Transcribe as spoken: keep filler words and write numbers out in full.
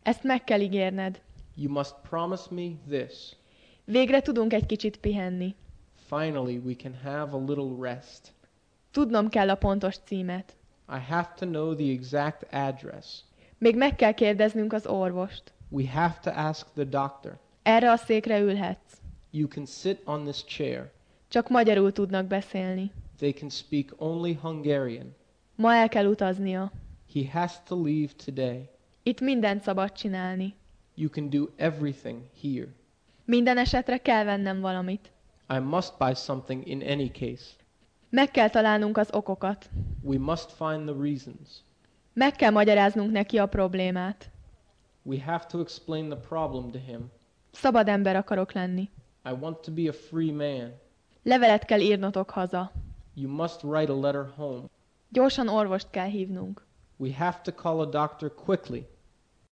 Ezt meg kell ígérned. You must promise me this. Végre tudunk egy kicsit pihenni. Finally, we can have a little rest. Tudnom kell a pontos címet. I have to know the exact address. Még meg kell kérdeznünk az orvost. We have to ask the doctor. Erre a székre ülhetsz. You can sit on this chair. Csak magyarul tudnak beszélni. They can speak only Hungarian. Ma el kell utaznia. He has to leave today. Itt mindent szabad csinálni. You can do everything here. Minden esetre kell vennem valamit. I must buy something in any case. Meg kell találnunk az okokat. We must find the reasons. Meg kell magyaráznunk neki a problémát. We have to explain the problem to him. Szabad ember akarok lenni. I want to be a free man. Levelet kell írnotok haza. You must write a letter home. Gyorsan orvost kell hívnunk. We have to call a doctor quickly.